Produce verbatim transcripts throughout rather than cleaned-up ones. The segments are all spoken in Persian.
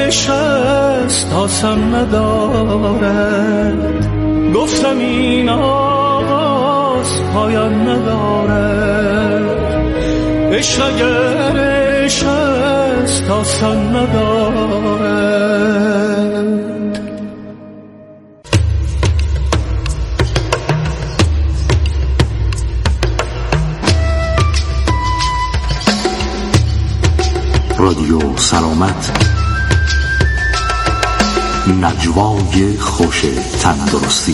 گرش است آسان ندارد، گفتم این آغاز پایان ندارد، عشق گرش است آسان ندارد. رادیو سلامت، نجوای خوش تندرستی.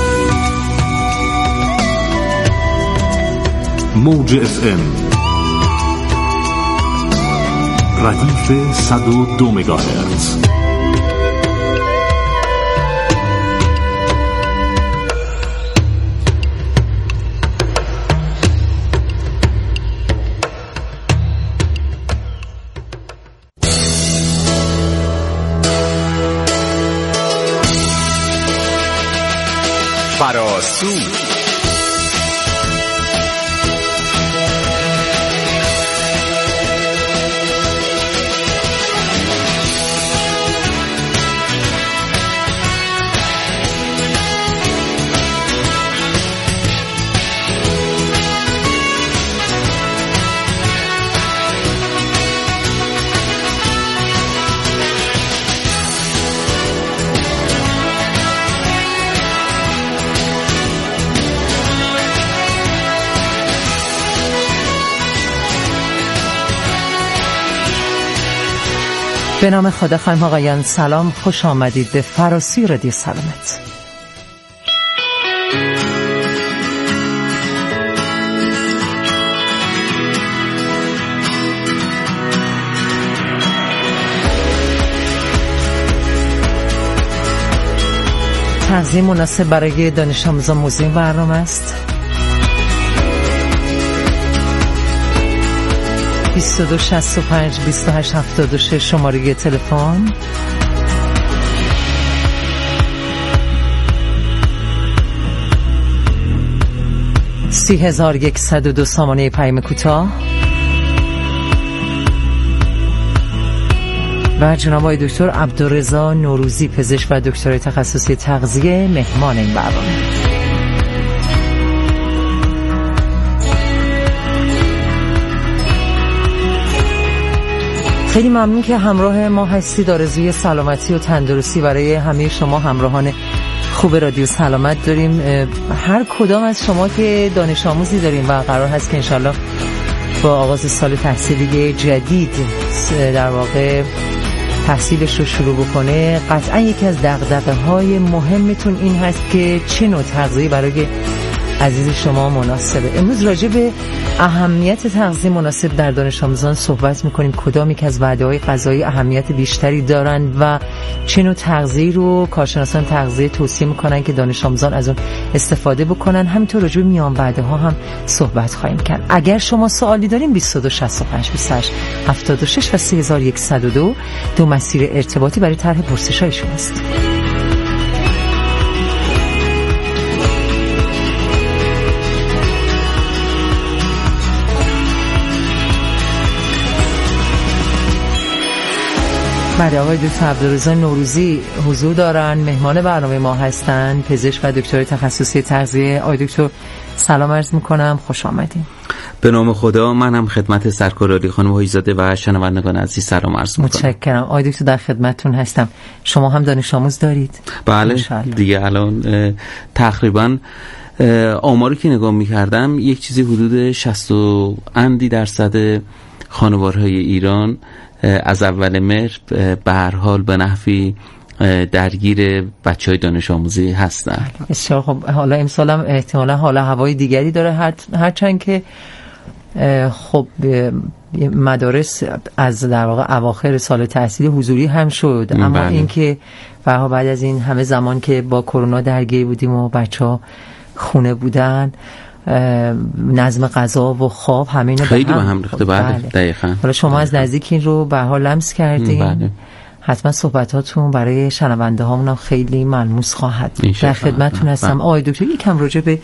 موج اف ام ردیف صد و دو مگاهرتز. فراسو به نام خدا. خانم آقایان سلام، خوش آمدید به فراسوی رادیو سلامت. تغذیه مناسب برای دانش آموزان موضوع برنامه است. بیست و دو شصت و پنج بیست و هشت هفتاد و شش شماره تلفن، سی هزار یکصد و دو سامانه پیام کوتاه. و جناب آقای دکتر عبدالرضا نوروزی، پزشک و دکترای تخصصی تغذیه، مهمان این برنامه. خیلی ممنون که همراه ما هستید. آرزوی سلامتی و تندرستی برای همه شما همراهان خوب رادیو سلامت داریم. هر کدام از شما که دانش آموزی داریم و قرار هست که انشالله با آغاز سال تحصیلی جدید در واقع تحصیلش رو شروع بکنه، قطعا یکی از دغدغه‌های مهمتون این هست که چه نوع تغذیه برای عزیز شما مناسبه. امروز راجع به اهمیت تغذیه مناسب در دانش آموزان صحبت میکنیم. کدام یک از وعده‌های غذایی اهمیت بیشتری دارند و چه نوع تغذیه رو کارشناسان تغذیه توصیه میکنن که دانش آموزان از اون استفاده بکنن. همینطور راجع به میان وعده‌ها هم صحبت خواهیم کرد. اگر شما سوالی دارین بیست و دو شصت و پنج بیست و هشت هفتاد و شش و سه هزار و یکصد و دو دو مسیر ارتباطی برای طرح پرسش‌های شماست. بله، آقای دکتر عبدالرضا نوروزی حضور دارن، مهمان برنامه ما هستن، پزشک و دکترای تخصصی تغذیه. آقای دکتر سلام عرض میکنم، خوش آمدید. به نام خدا، من هم خدمت سرکار عالی خانم حاجی‌زاده و شنوندگان عزیز سلام عرض میکنم. متشکرم. آقای دکتر در خدمتتون هستم. شما هم دانش آموز دارید؟ بله دیگه الان تقریبا آماری که نگاه میکردم یک چیزی حدود شصت و اندی درصد خانوارهای ایران از اول مهر به هر حال به نحوی درگیر بچهای دانش آموزی هستن. بسیار خب. حالا امسال هم احتمالا حال هوای دیگری داره، هر هرچند که خب مدارس از در واقع اواخر سال تحصیلی حضوری هم شد، اما بله. این که بعد از این همه زمان که با کرونا درگیر بودیم و بچه‌ها خونه بودن، نظم غذا و خواب همین خیلی به هم ریخته. بله دقیقاً. حالا شما از نزدیک این رو به حال لمس کردین. بله. حتما صحبتاتون برای شنونده هامون هم خیلی ملموس خواهد. در خدمتتون هستم. آقای دکتر یکم راجع به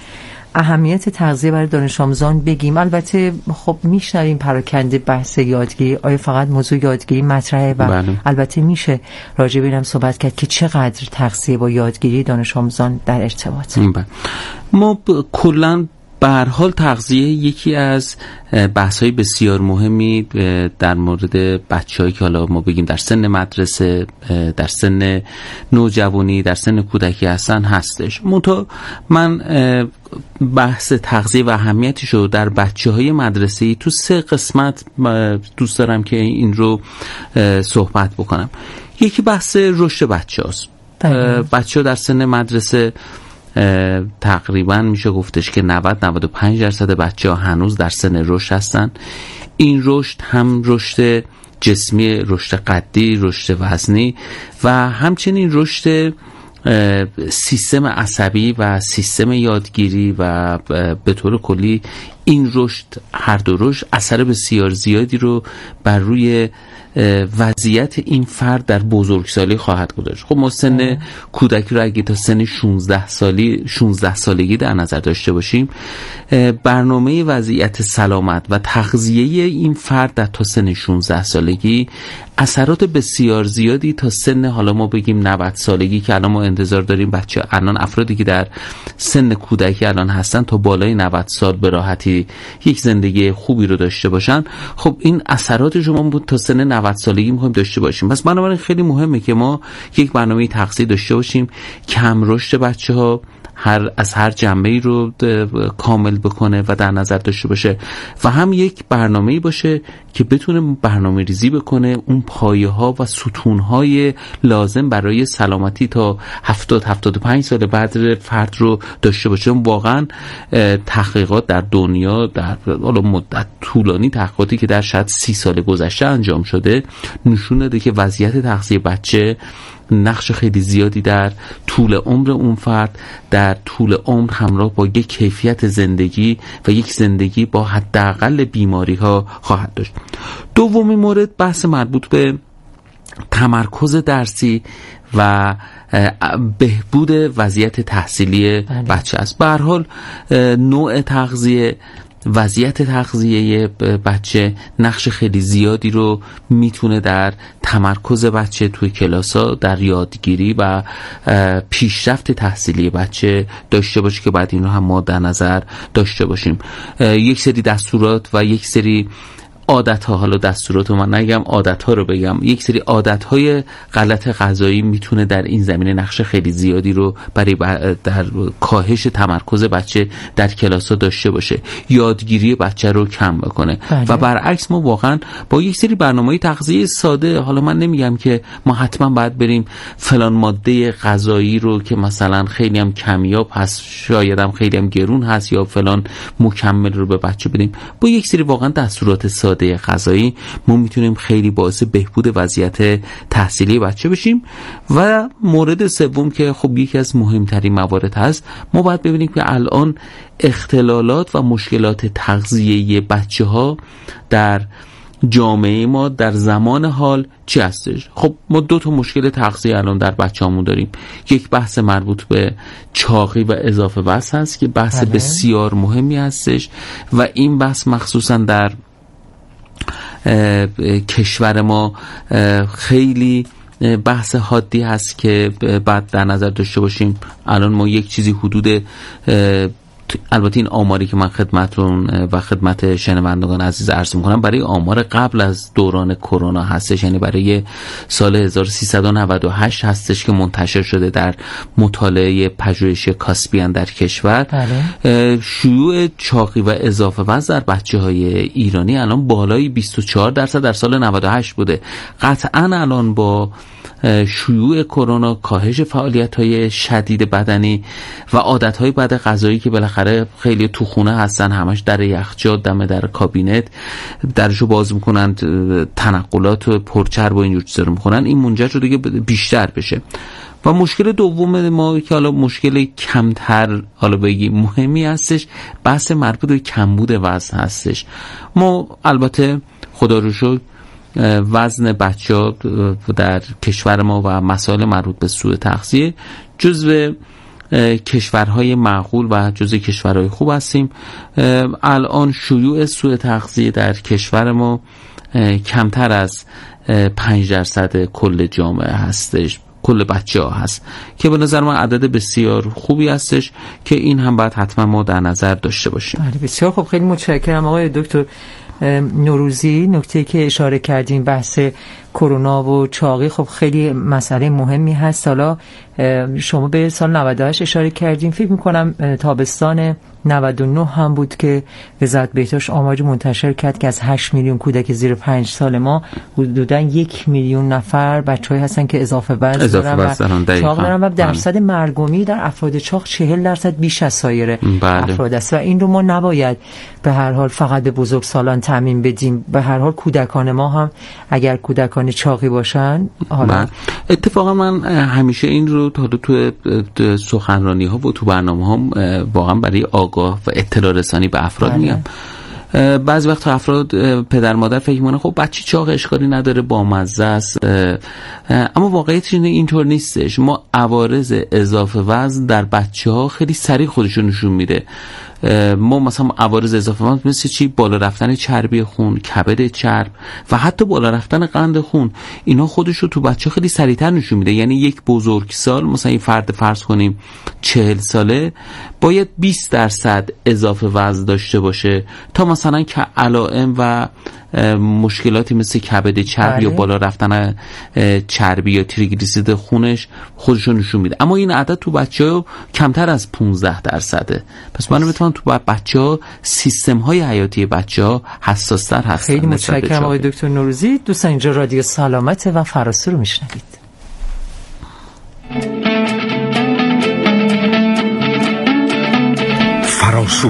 اهمیت تغذیه برای دانش آموزان بگیم. البته خب میشنویم پراکنده بحث یادگیری، آیا فقط موضوع یادگیری مطرحه و بله. البته میشه راجع به اینم صحبت کرد که چقدر تغذیه با یادگیری دانش آموزان در ارتباط. بله. ما ب... کلاً به هر حال تغذیه یکی از بحث‌های بسیار مهمی در مورد بچه‌هایی که حالا ما بگیم در سن مدرسه، در سن نوجوانی، در سن کودکی هستن هستش. منتها من بحث تغذیه و اهمیتش رو در بچه‌های مدرسه‌ای تو سه قسمت دوست دارم که این رو صحبت بکنم. یکی بحث رشد بچه‌هاست. بچه‌ها در سن مدرسه تقریبا میشه گفتش که نود تا نود و پنج درصد بچه‌ها هنوز در سن رشد هستن. این رشد هم رشد جسمی، رشد قدی، رشد وزنی و همچنین رشد سیستم عصبی و سیستم یادگیری و به طور کلی این رشد، هر دو رشد اثر بسیار زیادی رو بر روی وضعیت این فرد در بزرگسالی خواهد گذاشت. خب ما سن کودکی رو اگه تا سن شانزده سالی شانزده سالگی در نظر داشته باشیم، برنامه وضعیت سلامت و تغذیه این فرد در تا سن شانزده سالگی اثرات بسیار زیادی تا سن حالا ما بگیم نود سالگی که الان ما انتظار داریم بچه الان افرادی که در سن کودکی الان هستن تا بالای نود سال به راحتی یک زندگی خوبی رو داشته باشن. خب این اثراتش ما بود تا سن نود سالگی می‌خوایم داشته باشیم. پس بنابراین خیلی مهمه که ما یک برنامه تغذیه داشته باشیم کم رشد بچه‌ها هر از هر جنبه‌ای رو کامل بکنه و در نظر داشته باشه و هم یک برنامه‌ای باشه که بتونه برنامه ریزی بکنه اون پایه‌ها و ستون‌های لازم برای سلامتی تا هفتاد تا هفتاد و پنج سال بعد فرد رو داشته باشه. واقعا تحقیقات در دنیا در حالا مدت طولانی، تحقیقاتی که در شاید سی سال گذشته انجام شده نشون داده که وضعیت تغذیه بچه نقش خیلی زیادی در طول عمر اون فرد، در طول عمر همراه با یک کیفیت زندگی و یک زندگی با حداقل بیماری ها خواهد داشت. دومی مورد بحث مربوط به تمرکز درسی و بهبود وضعیت تحصیلی بچه است. به هر حال نوع تغذیه، وضعیت تغذیه بچه نقش خیلی زیادی رو میتونه در تمرکز بچه توی کلاس‌ها، در یادگیری و پیشرفت تحصیلی بچه داشته باشه که بعد این رو هم ما در نظر داشته باشیم. یک سری دستورات و یک سری عادت ها، حالا دستورات رو من نگم، عادت ها رو بگم، یک سری عادت های غلط غذایی میتونه در این زمینه نقش خیلی زیادی رو برای در کاهش تمرکز بچه در کلاس ها داشته باشه، یادگیری بچه رو کم بکنه. بله. و برعکس ما واقعا با یک سری برنامه‌های تغذیه ساده، حالا من نمیگم که ما حتما باید بریم فلان ماده غذایی رو که مثلا خیلی هم کمیاب هست، شاید هم خیلی هم گرون هست یا فلان مکمل رو به بچه بدیم، با یک سری واقعا دستورات ساده غذایی ما میتونیم خیلی باعث بهبود وضعیت تحصیلی بچه بشیم. و مورد سوم که خب یکی از مهمترین موارد هست، ما باید ببینیم که الان اختلالات و مشکلات تغذیه بچه ها در جامعه ما در زمان حال چی هستش. خب ما دو تا مشکل تغذیه الان در بچه‌هامون داریم. یک بحث مربوط به چاقی و اضافه وزن هست که بحث بله. بسیار مهمی هستش و این بحث مخصوصا در کشور ما خیلی بحث حادی هست که بعد در نظر داشته باشیم. الان ما یک چیزی حدود، البته این آماری که من خدمتتون و خدمت شنوندگان عزیز عرض میکنم برای آمار قبل از دوران کرونا هستش، یعنی برای سال هزار و سیصد و نود و هشت هستش که منتشر شده در مطالعه پژوهشی کاسپیان در کشور. بله. شیوع چاقی و اضافه وزن در بچه‌های ایرانی الان بالای بیست و چهار درصد در سال نود و هشت بوده. قطعاً الان با شیوع کرونا، کاهش فعالیت‌های شدید بدنی و عادت‌های بد غذایی که بالاخره خیلی تو خونه هستن، همش در یخچال، دم در کابینت درشو باز میکنن، تنقلات پرچرب و اینجور چیزا رو میکنن، این منجر شده که بیشتر بشه. و مشکل دوم ما که حالا مشکل کمتر حالا بگیم مهمی هستش، بحث مربوط به کمبود وزن هستش. ما البته خدا رو شکر وزن بچه‌ها در کشور ما و مسائل مربوط به سوء تغذیه جزو کشورهای معقول و جزو کشورهای خوب هستیم. الان شیوع سوء تغذیه در کشور ما کمتر از پنج درصد کل جامعه هستش، کل بچه ها هست که به نظر من عدد بسیار خوبی هستش که این هم باید حتما ما در نظر داشته باشیم. بله بسیار خوب، خیلی متشکرم آقای دکتر نوروزی. نکته که اشاره کردیم بحث کرونا و چاقی خب خیلی مسئله مهمی هست. حالا شما به سال نود و هشت اشاره کردیم، فکر میکنم تابستان نود و نه هم بود که وزارت بهداشت آماری منتشر کرد که از هشت میلیون کودک زیر پنج سال ما حدوداً یک میلیون نفر بچه‌ای هستن که اضافه وزن دارن و چاق دارن و درصد مرگومی در افراد چاق چهل درصد بیش از سایر بله. افراد است و این رو ما نباید به هر حال فقط به بزرگسالان تعمیم بدیم. به هر حال کودکان ما هم اگر کودکان چاقی باشن حالا اتفاقا من همیشه این رو تا تو سخنرانی ها و تو برنامه ها واقعا برای آگاه و اطلاع رسانی به افراد بله. میگم. بعضی وقت افراد پدر مادر فکر میکنن خب بچه چاق اشکالی نداره با مزه است، اما واقعیت اینطور نیستش. ما عوارض اضافه وزن در بچه ها خیلی سریع خودشون نشون میده. ما مثلا عوارض اضافه وزن مثل چی؟ بالا رفتن چربی خون، کبد چرب و حتی بالا رفتن قند خون، اینا خودش رو تو بچه خیلی سریعتر نشون میده. یعنی یک بزرگسال مثلا این فرد فرض کنیم چهل ساله باید بیست درصد اضافه وزن داشته باشه تا مثلا که علائم و مشکلاتی مثل کبد چربی یا بالا رفتن چربی یا تریگلیسیرید خونش خودشون نشون میده. اما این عدد تو بچه‌ها کمتر از پانزده درصده. پس من میتونم تو بچه‌ها سیستم های حیاتی بچه‌ها حساس‌تر هستن. خیلی متشکرم آقای دکتر نوروزی. دوستان اینجا رادیو سلامت و فراسو رو میشنوید. فراسو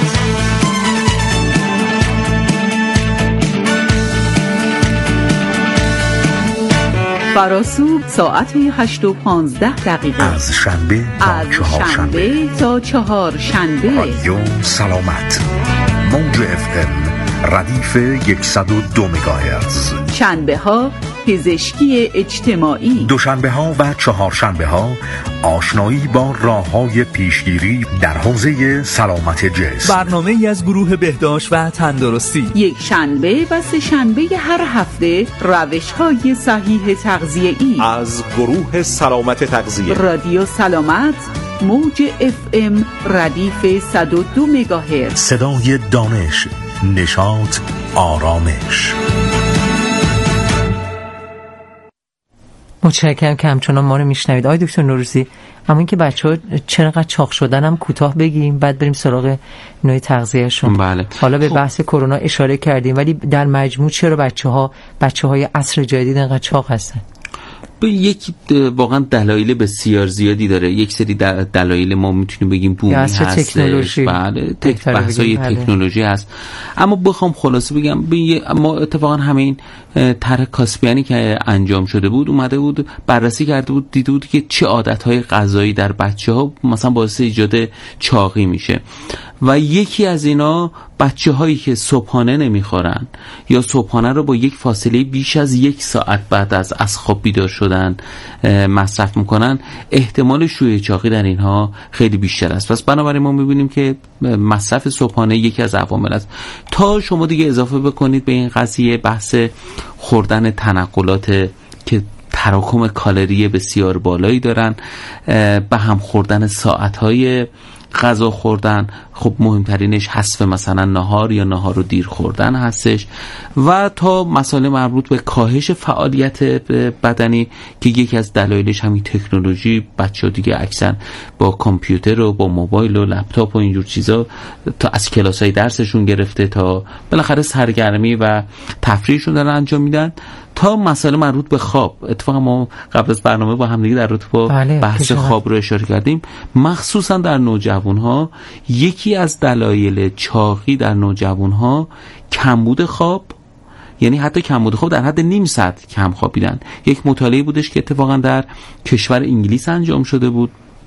فراسو ساعت هشت و پانزده دقیقه از شنبه تا از شنبه تا چهار شنبه. رادیو سلامت موج اف ام ردیف صد و دو مگاهرتز. شنبه ها پزشکی اجتماعی، دوشنبه ها و چهارشنبه ها آشنایی با راه های پیشگیری در حوزه سلامت جسم. برنامه ای از گروه بهداشت و تندرستی. یک شنبه و سه شنبه هر هفته روش های صحیح تغذیه‌ای از گروه سلامت تغذیه. رادیو سلامت موج اف ام ردیف صد و دو مگاهرتز. صدای دانش، نشاط، آرامش. متشکرم که همچنان ما رو میشنوید. آقای دکتر نوروزی، اما اینکه بچه‌ها چقدر چاق شدن هم کوتاه بگیم بعد بریم سراغ نوع تغذیه‌شون. بله. حالا به بحث کرونا اشاره کردیم ولی در مجموع چرا بچه‌ها بچه‌های عصر جدید انقدر چاق هستن؟ یک واقعا دلایل بسیار زیادی داره. یک سری دلایل ما میتونیم بگیم بومی هستش، بله، تک بحثای تکنولوژی هست. اما بخوام خلاصه بگم ما اتفاقا همین طرح کاسپیانی که انجام شده بود اومده بود بررسی کرده بود، دیده بود که چه عادتهای غذایی در بچه‌ها مثلا باعث ایجاد چاقی میشه و یکی از اینا بچه هایی که صبحانه نمیخورن یا صبحانه رو با یک فاصله بیش از یک ساعت بعد از از خواب بیدار شدن مصرف میکنن، احتمال شیوع چاقی در اینها خیلی بیشتر است. پس بنابراین ما میبینیم که مصرف صبحانه یکی از عوامل است. تا شما دیگه اضافه بکنید به این قضیه بحث خوردن تنقلات که تراکم کالری بسیار بالایی دارن، به هم خوردن ساعتهای غذا خوردن، خب مهمترینش حذف مثلا نهار یا نهار رو دیر خوردن هستش، و تا مسائل مربوط به کاهش فعالیت بدنی که یکی از دلایلش همین تکنولوژی. بچه‌ها دیگه اکثر با کامپیوتر و با موبایل و لپتاپ و اینجور چیزا تا از کلاسای درسشون گرفته تا بالاخره سرگرمی و تفریحشون دارن انجام میدن، تا مسائل مربوط به خواب. اتفاقا ما قبل از برنامه با هم دیگه در رابطه با بله، بحث خواب رو اشاره کردیم. مخصوصا در نوجوان‌ها یکی از دلایل چاقی در نوجوان‌ها کمبود خواب، یعنی حتی کمبود خواب در حد نیم ساعت کم خوابیدن. یک مطالعه بودش که اتفاقا در کشور انگلیس انجام شده بود،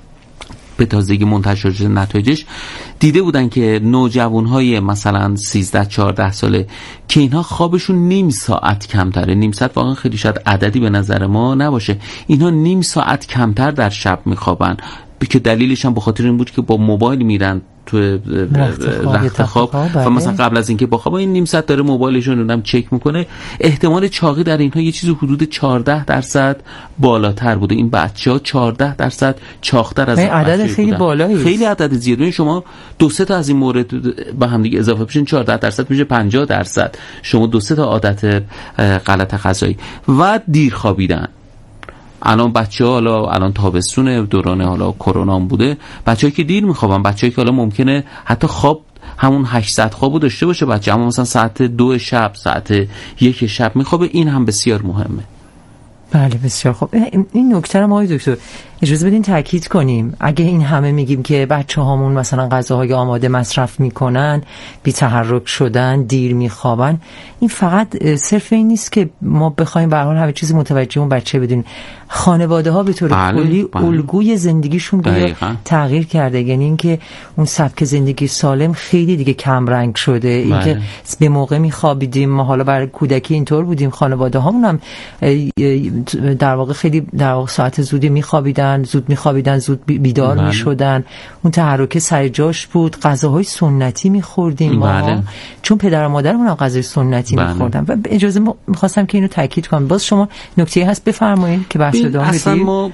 به تازگی منتشر شده نتایجش، دیده بودن که نوجوان‌های مثلا سیزده چهارده ساله که اینها خوابشون نیم ساعت کمتره، نیم ساعت واقعا خیلی شاید عددی به نظر ما نباشه، اینها نیم ساعت کمتر در شب میخوابن. که دلیلش هم به خاطر این بود که با موبایل میرن تو رخت خواب و مثلا قبل از اینکه بخواب این نیم ساعت داره موبایلشون رو چک میکنه. احتمال چاقی در اینها یه چیزی حدود چهارده درصد بالاتر بوده. این بچه‌ها چهارده درصد چاق‌تر از عدد خیلی بالایی، خیلی عدد زیاده. این شما دو سه تا از این مورد با هم دیگه اضافه بشین چهارده درصد میشه پنجاه درصد. شما دو سه تا عادت غلط غذایی و دیر خوابیدن. الان بچه‌ها حالا الان تابستون دوران حالا کرونا هم بوده، بچه‌ای که دیر میخوابن، بچه‌ای که حالا ممکنه حتی خواب همون هشت ساعت خوابو داشته باشه بچه، اما مثلا ساعت دو شب ساعت یک شب میخوابه، این هم بسیار مهمه. بله بسیار خوب. این نکته رو ما آقای دکتر اجازه بدین تاکید کنیم. اگه این همه میگیم که بچه‌هامون مثلا غذاهای آماده مصرف میکنن، بی تحرک شدن، دیر میخوابن، این فقط صرف این نیست که ما بخوایم به هر حال همه چیزی متوجه اون بچه بدونیم. خانواده ها به طور بله، کلی بله. الگوی زندگیشون رو تغییر کرده، یعنی اینکه اون سبک زندگی سالم خیلی دیگه کم رنگ شده. اینکه بله. به موقع میخوابیدیم، ما حالا برای کودکی اینطور بودیم، خانواده هامون هم در واقع خیلی در واقع ساعت زودی میخوابیدن، زود میخوابیدن، زود بیدار بله. میشدن، اون تحرک سر جاش بود، غذاهای سنتی میخوردیم ما، بله. چون پدر و مادرمون هم غذای سنتی بله. میخوردن. و اجازه میخواستم که اینو تاکید کنم. باز شما نکته هست بفرمایید که بحث ادامه بدید. اصلا ما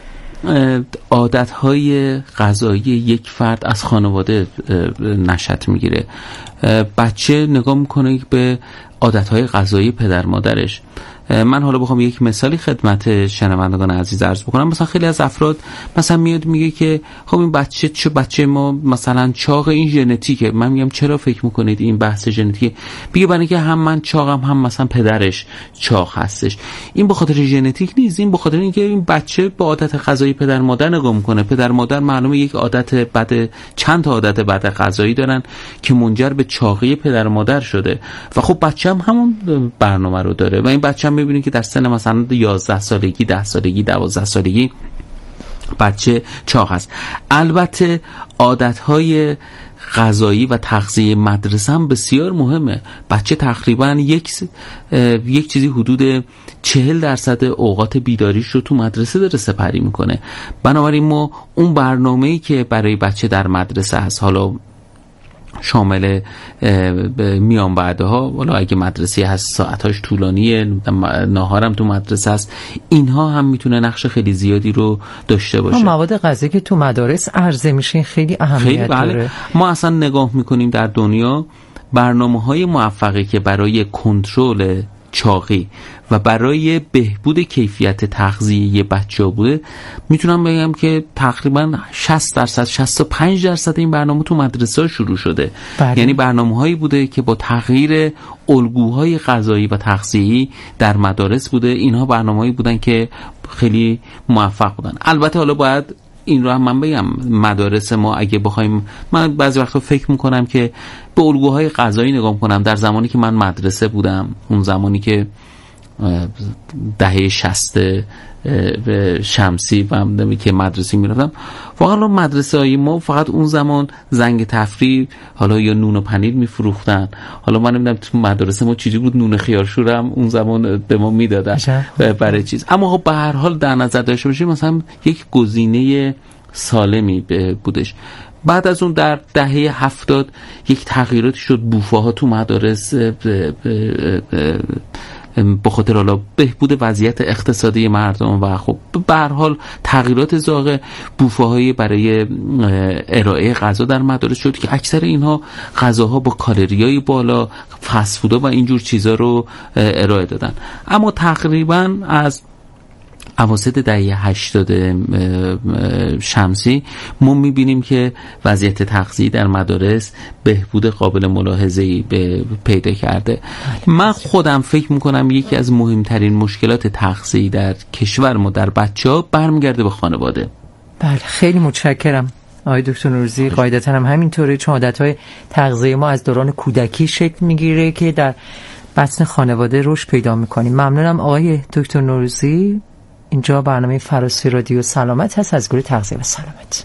عادتهای غذایی یک فرد از خانواده نشأت میگیره. بچه نگاه میکنه به عادتهای غذایی پدر مادرش. من حالا بخوام یک مثالی خدمت شنوندگان عزیز عرض بکنم، مثلا خیلی از افراد مثلا میاد میگه که خب این بچه چه بچه ما مثلا چاق، این ژنتیکه. من میگم چرا فکر میکنید این بحث ژنتیکه؟ میگه برای اینکه هم من چاقم هم مثلا پدرش چاق هستش. این به خاطر ژنتیک نیست، این به خاطر اینکه این بچه به عادت غذایی پدر مادر نگاه میکنه. پدر مادر معلومه یک عادت بد، چند تا عادت بد غذایی دارن که منجر به چاقی پدر مادر شده و خب بچه هم همون برنامه رو داره و این بچه هم میبینید که در سن مثلا یازده سالگی، ده سالگی، دوازده سالگی بچه چاق هست. البته عادتهای غذایی و تغذیه مدرسه هم بسیار مهمه. بچه تقریبا یک یک چیزی حدود چهل درصد اوقات بیداریش رو تو مدرسه داره سپری میکنه. بنابراین ما اون برنامه‌ای که برای بچه در مدرسه هست، حالا شامل میان بعده ها، ولی اگه مدرسه هست ساعتاش طولانیه، ناهارم تو مدرسه هست، اینها هم میتونه نقش خیلی زیادی رو داشته باشه. مواد غذایی که تو مدارس عرضه میشه خیلی اهمیت خیلی بله. داره. ما اصلا نگاه میکنیم در دنیا برنامه‌های موفقی که برای کنترل چاقی و برای بهبود کیفیت تغذیه بچه‌ها بوده، میتونم بگم که تقریبا شصت درصد شصت و پنج درصد این برنامه تو مدرسه ها شروع شده. بله. یعنی برنامه‌هایی بوده که با تغییر الگوهای غذایی و تغذیه‌ای در مدارس بوده. اینها برنامه‌هایی بودن که خیلی موفق بودن. البته حالا باید این رو هم من بگم، مدارس ما اگه بخوایم، من بعضی وقتا فکر میکنم که به الگوهای غذایی نگاه کنم در زمانی که من مدرسه بودم، اون زمانی که دهه شصت شمسی و هم که مدرسه میرفتم، واقعا مدرسه های ما فقط اون زمان زنگ تفریح حالا یا نون و پنیر میفروختن. حالا من نمیدونم تو مدرسه ما چیزی بود، نون خیارشور هم اون زمان به ما میدادن برای چیز. اما خب به هر حال در نظر داشته باشیم مثلا یک گزینه سالمی بودش. بعد از اون در دهه هفتاد یک تغییراتی شد، بوفه‌ها تو مدارس به خاطر حالا بهبود وضعیت اقتصادی مردم و خب به هر حال تغییرات ذائقه، بوفه‌های برای ارائه غذا در مدارس شد که اکثر اینها غذاها با کالریای بالا، فست فودها و اینجور چیزا رو ارائه دادن. اما تقریبا از اواسط دهه هشتاد شمسی ما میبینیم که وضعیت تغذیه در مدارس بهبود قابل ملاحظه‌ای پیدا کرده. من خودم فکر میکنم یکی از مهمترین مشکلات تغذیه در کشور ما در بچه‌ها برمیگرده به خانواده. بله خیلی متشکرم آقای دکتر نوروزی. قاعدتاً هم همینطوره، چون عادت‌های تغذیه ما از دوران کودکی شکل میگیره که در بطن خانواده رشد پیدا میکنیم. ممنونم آقای دکتر نوروزی. اینجا برنامه فراسی رادیو سلامت هست از گروه تغذیه و سلامت.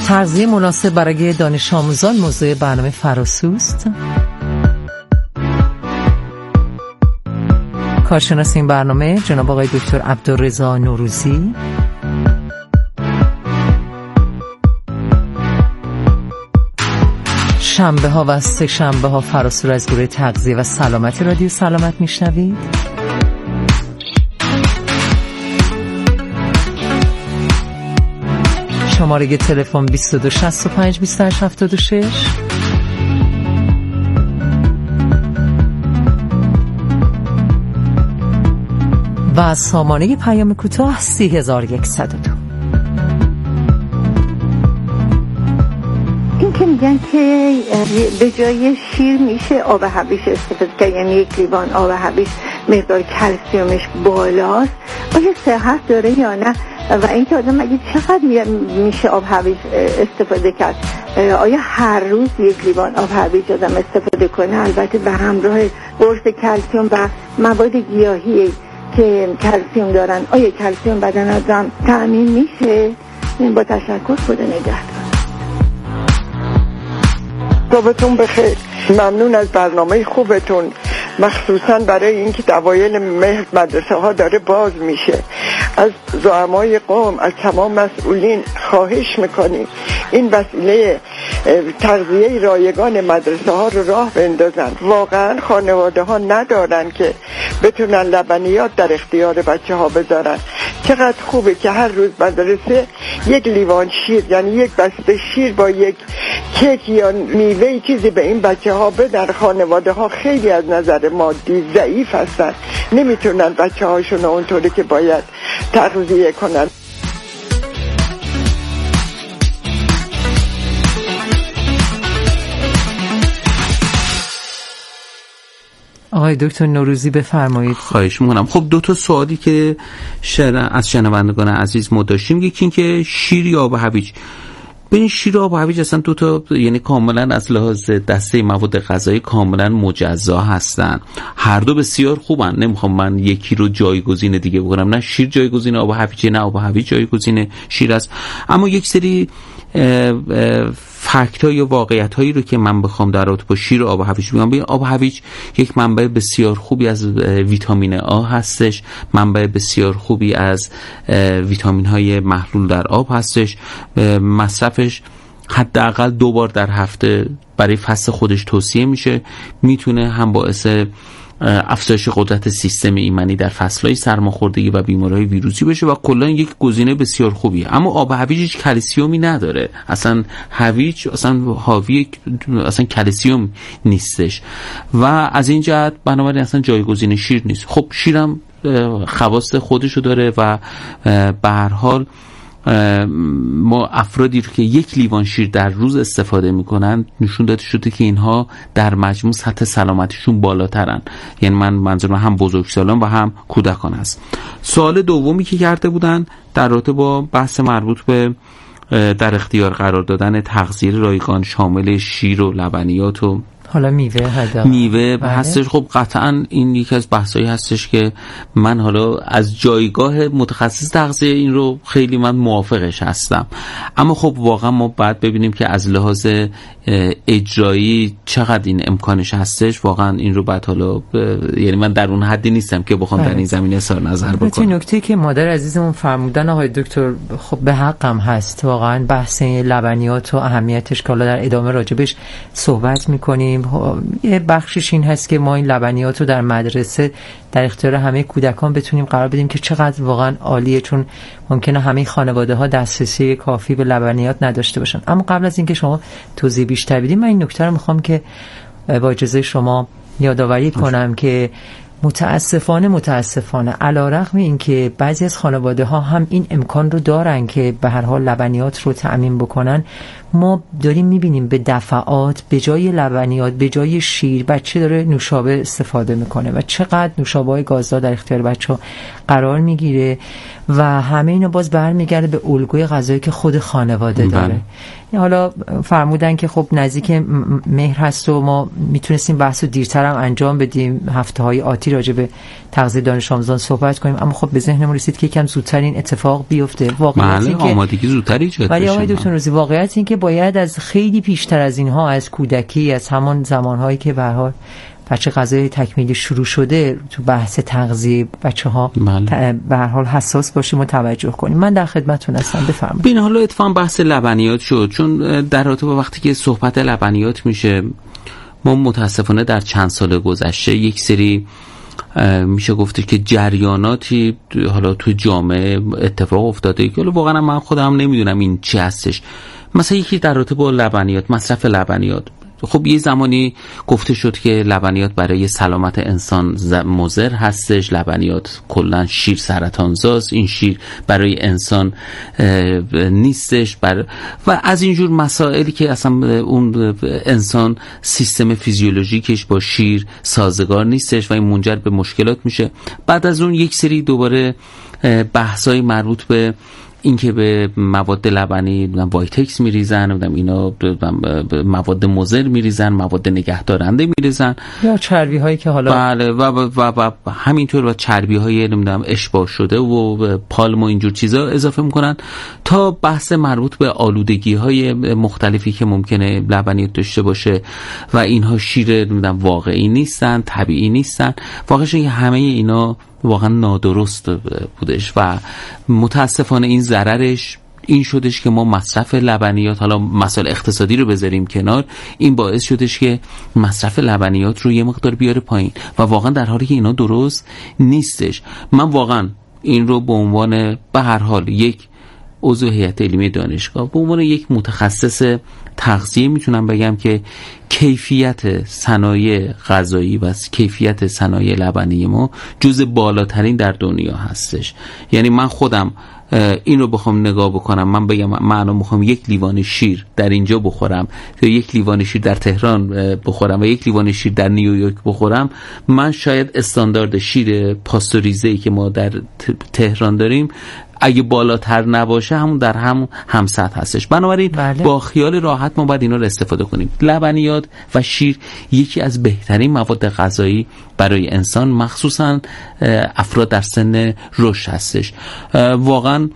تغذیه مناسب برای دانش آموزان موضوع برنامه فراسوست. کارشناس این برنامه جناب آقای دکتر عبدالرضا نوروزی. شنبه ها و سه شنبه ها فراسو از گروه تغذیه و سلامت رادیو سلامت میشنوید. شماره تلفن بیست و دو شصت و پنج بیست و هشت هفتاد و شش. و سامانه پیام کوتاه سی هزار و یکصد و دو. این که میگن که به جای شیر میشه آب هویج استفاده کرد، یعنی یک لیوان آب هویج مقدار کلسیومش بالاست، آیا صحت داره یا نه؟ و اینکه آدم اگه چقدر میشه آب هویج استفاده کرد؟ آیا هر روز یک لیوان آب هویج آدم استفاده کنه؟ البته به همراه قرص کلسیوم و مواد گیاهی که کلسیوم دارن. آیا کلسیوم بدن آدم تأمین میشه؟ با تشکر، خدا نگهدار. صبحتون بخیر. ممنون از برنامه خوبتون، مخصوصا برای اینکه اوایل مهر مدرسه ها داره باز میشه. از زعمای قوم، از تمام مسئولین خواهش میکنیم این وسیله تغذیه رایگان مدرسه ها رو راه بندازن. واقعا خانواده ها ندارن که بتونن لبنیات در اختیار بچه ها بذارن. چقدر خوبه که هر روز مدرسه یک لیوان شیر، یعنی یک بسته شیر با یک کیک یا میوه چیزی به این بچه ها بدن. خانواده ها خیلی از نظر مادی ضعیف هستن، نمیتونن بچه هاشون اونطوری که باید تغذیه کنن. آقای دکتر نوروزی بفرمایید. خواهش میکنم. خب دو تا سوالی که شر... از شنوندگان عزیز ما داشتیم، یکی این که شیر یا آب هویج. ببین شیر و آب هویج اصلا دو تا، یعنی کاملا از لحاظ دسته مواد غذایی کاملا مجزا هستن. هر دو بسیار خوبن، نمیخوام من یکی رو جایگزین دیگه بکنم. نه شیر جایگزین آب هویج، نه آب هویج جایگزین شیر است. اما یک سری فکت ها یا واقعیت هایی رو که من بخوام در رابطه با شیر و آب هویج بگم. ببین آب هویج یک منبع بسیار خوبی از ویتامین آ هستش، منبع بسیار خوبی از ویتامین های محلول در آب هستش. مصرفش حداقل دو بار در هفته برای فصل خودش توصیه میشه. میتونه هم باعث افزایش قدرت سیستم ایمنی در فصلهای سرماخوردگی و بیماریهای ویروسی بشه و کلا یک گزینه بسیار خوبیه. اما آب هویج هیچ کلسیومی نداره، اصلا هویج اصلا حاوی اصلا کلسیوم نیستش و از این جهت بنابراین اصلا جایگزین شیر نیست. خب شیرم خواص خودشو داره و به هر حال ما افرادی رو که یک لیوان شیر در روز استفاده میکنن نشون داده شده که اینها در مجموع سطح سلامتیشون بالاترن. یعنی من منظورم هم بزرگسالان و هم کودکان است. سوال دومی که کرده بودن در رابطه با بحث مربوط به در اختیار قرار دادن تغذیه رایگان شامل شیر و لبنیات و حالا میوه هدا میوه هستش. خب قطعا این یکی از بحثایی هستش که من حالا از جایگاه متخصص تغذیه این رو خیلی من موافقش هستم. اما خب واقعا ما باید ببینیم که از لحاظ اجرایی چقدر این امکانش هستش. واقعا این رو بعد حالا یعنی من در اون حدی نیستم که بخوام در این زمینه اظهار نظر بکنم. نکته که مادر عزیزمون فرمودن آقای دکتر خب به حقم هست. واقعا بحث لبنیات و اهمیتش که حالا در ادامه راجبش صحبت می‌کنیم. یه بخشش این هست که ما این لبنیات رو در مدرسه در اختیار همه کودکان بتونیم قرار بدیم که چقدر واقعا عالیه، چون ممکنه همه خانواده ها دسترسی کافی به لبنیات نداشته باشن. اما قبل از اینکه شما توضیح بیشتر بدید من این نکته رو میخوام که با اجازه شما یادآوری کنم که متاسفانه متاسفانه علیرغم اینکه بعضی از خانواده ها هم این امکان رو دارن که به هر حال لبنیات رو تأمین بکنن، ما داریم میبینیم به دفعات به جای لبنیات به جای شیر بچه داره نوشابه استفاده میکنه و چقدر نوشابه های گازدار در اختیار بچه ها قرار میگیره و همه اینا باز برمیگرده به الگوی غذایی که خود خانواده داره. حالا فرمودن که خب نزدیک مهر هست و ما میتونستیم بحث رو دیرتر هم انجام بدیم، هفته های آتی راجع به تغذیه دانش آموزان صحبت کنیم، اما خب به ذهنمون رسید که یکم زودتر این اتفاق بیفته. واقعیت این که آمادگی زودتر ایجاد بشه. ولی آقای دکتر نوروزی واقعیت این که باید از خیلی پیشتر از اینها، از کودکی، از همان زمانهایی که به هر حال بچه غذای تکمیلی شروع شده تو بحث تغذیه بچه‌ها به هر حال حساس باشیم و توجه کنیم. من در خدمتتون هستم، بفرمایید. ببین حالا اتفاقا بحث لبنیات شد، چون در رابطه با وقتی که صحبت لبنیات میشه، ما متاسفانه در چند سال گذشته یک سری میشه گفته که جریاناتی حالا تو جامعه اتفاق افتاده که حالا واقعا من خودم نمیدونم این چی هستش. مثلا یکی در رابطه با لبنیات، مصرف لبنیات. خب یه زمانی گفته شد که لبنیات برای سلامت انسان مضر هستش، لبنیات کلا شیر سرطانزاست، این شیر برای انسان نیستش بر... و از اینجور مسائلی که اصلا اون انسان سیستم فیزیولوژیکش با شیر سازگار نیستش و این منجر به مشکلات میشه. بعد از اون یک سری دوباره بحثای مربوط به اینکه به مواد لبنی وایتکس میریزن، اینا مواد مضر میریزن، مواد نگهدارنده میریزن، یا چربی هایی که حالا بله و, و, و, و همینطور و چربی های نمیدونم اشباع شده و پالم و اینجور چیزا اضافه میکنن، تا بحث مربوط به آلودگی های مختلفی که ممکنه لبنیات داشته باشه و اینها شیر نمیدونم واقعی نیستن، طبیعی نیستن. واقعش اینکه همه اینا واقعا نادرست بودش و متاسفانه این ضررش این شدش که ما مصرف لبنیات، حالا مسائل اقتصادی رو بذاریم کنار، این باعث شدش که مصرف لبنیات رو یه مقدار بیاره پایین و واقعا در حالی که اینا درست نیستش. من واقعا این رو به عنوان به هر حال یک عضو هیئت علمی دانشگاه، به عنوان یک متخصص تغذیه میتونم بگم که کیفیت صنایع غذایی و کیفیت صنایع لبنی ما جز بالاترین در دنیا هستش. یعنی من خودم این رو بخوام نگاه بکنم، من بگم من الان میخوام یک لیوان شیر در اینجا بخورم، یک لیوان شیر در تهران بخورم و یک لیوان شیر در نیویورک بخورم، من شاید استاندارد شیر پاستوریزه‌ای که ما در تهران داریم اگه بالاتر نباشه همون در همون همسط هستش. بنابراین بله. با خیال راحت ما باید اینا رو استفاده کنیم. لبنیات و شیر یکی از بهترین مواد غذایی برای انسان، مخصوصا افراد در سن رشد هستش. واقعا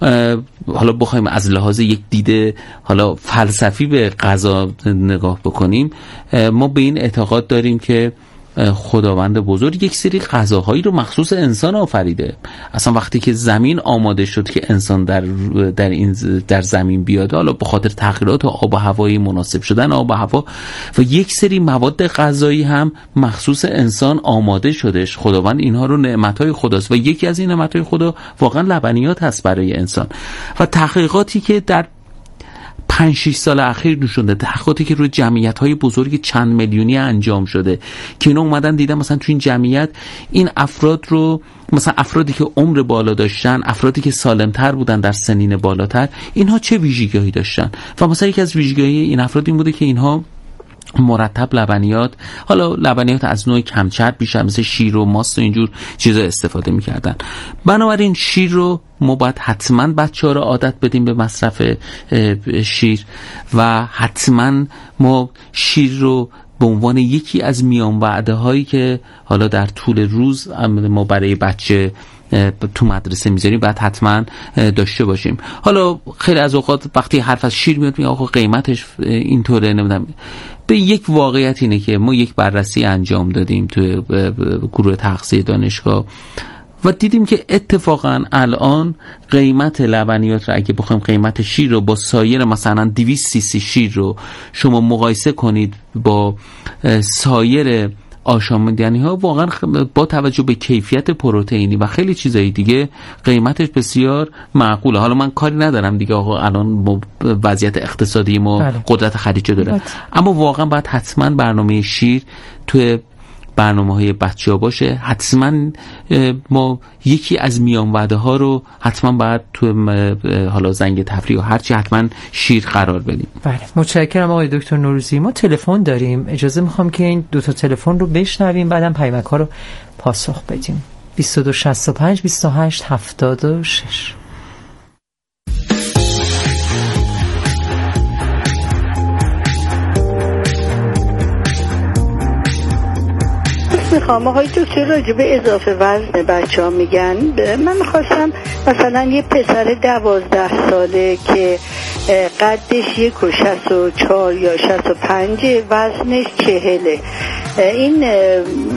حالا بخوایم از لحاظ یک دیده حالا فلسفی به غذا نگاه بکنیم، ما به این اعتقاد داریم که خداوند بزرگ یک سری غذاهایی رو مخصوص انسان آفریده. اصلا وقتی که زمین آماده شد که انسان در در این در زمین بیاد، حالا به خاطر تغییرات آب و هوایی، مناسب شدن آب و هوا و یک سری مواد غذایی هم مخصوص انسان آماده شدش. خداوند اینها رو نعمت‌های خداست و یکی از این نعمت‌های خدا واقعا لبنیات هست برای انسان. و تحقیقاتی که در پنج شش سال اخیر نشونده، تحقیقاتی که روی جمعیت‌های بزرگ چند میلیونی انجام شده که اینا اومدن دیدن مثلا تو این جمعیت این افراد رو، مثلا افرادی که عمر بالا داشتن، افرادی که سالمتر بودن در سنین بالاتر، اینها چه ویژگی‌هایی داشتن و مثلا یکی از ویژگی‌های این افراد این بوده که اینها مرتب لبنیات، حالا لبنیات از نوع کم چرب بیشتر مثل شیر و ماست و اینجور چیزا استفاده میکردن. بنابراین شیر رو ما باید حتما بچه‌ها رو عادت بدیم به مصرف شیر و حتما ما شیر رو به عنوان یکی از میان وعده هایی که حالا در طول روز ما برای بچه تو مدرسه میذاریم باید حتما داشته باشیم. حالا خیلی از اوقات وقتی حرف از شیر میاد میگه آخه قیمتش اینطوره، نمیدونم. به یک واقعیت اینه که ما یک بررسی انجام دادیم توی گروه تغذیه دانشگاه و دیدیم که اتفاقا الان قیمت لبنیات رو اگه بخوایم قیمت شیر رو با سایر مثلا دویست سی سی شیر رو شما مقایسه کنید با سایر آشامیدنی ها، واقعا با توجه به کیفیت پروتئینی و خیلی چیزایی دیگه قیمتش بسیار معقوله. حالا من کاری ندارم دیگه آقا الان وضعیت اقتصادی ما بله. قدرت خرید چه داره بله. اما واقعا باید حتما برنامه شیر توی برنامه های بچه ها باشه. حتما ما یکی از میان وعده ها رو حتما باید تو حالا زنگ تفریح و هرچی حتما شیر قرار بدیم. بله متشکرم آقای دکتر نوروزی. ما تلفن داریم، اجازه میخوام که این دو تا تلفن رو بشنویم بعدم پیامک ها رو پاسخ بدیم. بیست و دو شصت و پنج بیست و هشت هفتاد و شش. میخوام آقای دکتر راجع به اضافه وزن بچه ها میگن، من میخواستم مثلا یه پسر دوازده ساله که قدش یک و شست و چار یا شست و پنج، وزنش چهله، این